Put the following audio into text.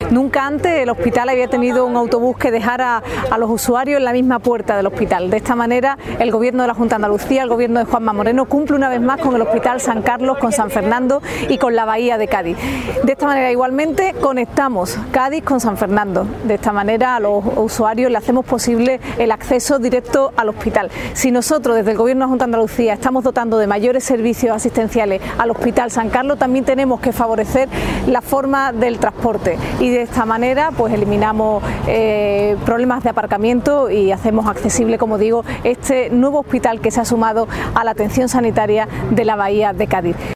Nunca antes el hospital había tenido un autobús que dejara a los usuarios en la misma puerta del hospital. De esta manera, el Gobierno de la Junta de Andalucía, el Gobierno de Juanma Moreno, cumple una vez más con el Hospital San Carlos, con San Fernando y con la Bahía de Cádiz. De esta manera, igualmente, conectamos Cádiz con San Fernando. De esta manera, a los usuarios le hacemos posible el acceso directo al hospital. Si nosotros, desde el Gobierno de la Junta de Andalucía, estamos dotando de mayores servicios asistenciales al Hospital San Carlos, también tenemos que favorecer la forma del transporte y de esta manera pues eliminamos problemas de aparcamiento y hacemos accesible, como digo, este nuevo hospital que se ha sumado a la atención sanitaria de la Bahía de Cádiz.